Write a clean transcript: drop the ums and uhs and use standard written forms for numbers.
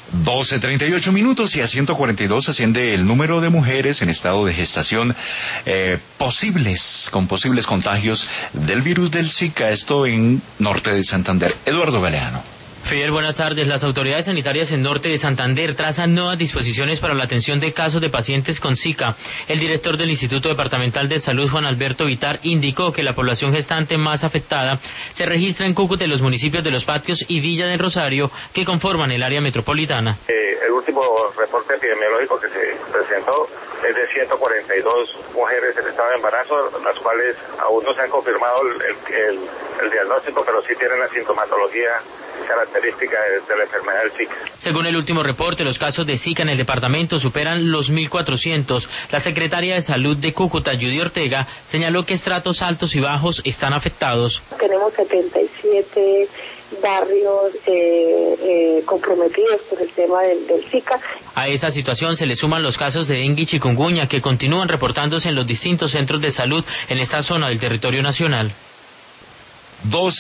12:38 y a 142 asciende el número de mujeres en estado de gestación con posibles contagios del virus del Zika, esto en Norte de Santander. Eduardo Galeano. Fidel, buenas tardes. Las autoridades sanitarias en Norte de Santander trazan nuevas disposiciones para la atención de casos de pacientes con Zika. El director del Instituto Departamental de Salud, Juan Alberto Vitar, indicó que la población gestante más afectada se registra en Cúcuta, los municipios de Los Patios y Villa del Rosario, que conforman el área metropolitana. El último reporte epidemiológico que se presentó es de 142 mujeres en estado de embarazo, las cuales aún no se han confirmado el diagnóstico, pero sí tienen la sintomatología característica de la enfermedad del Zika. Según el último reporte, los casos de Zika en el departamento superan los 1.400. La secretaria de Salud de Cúcuta, Judy Ortega, señaló que estratos altos y bajos están afectados. Tenemos 77 barrios comprometidos por el tema del Zika. A esa situación se le suman los casos de dengue y chikungunya que continúan reportándose en los distintos centros de salud en esta zona del territorio nacional.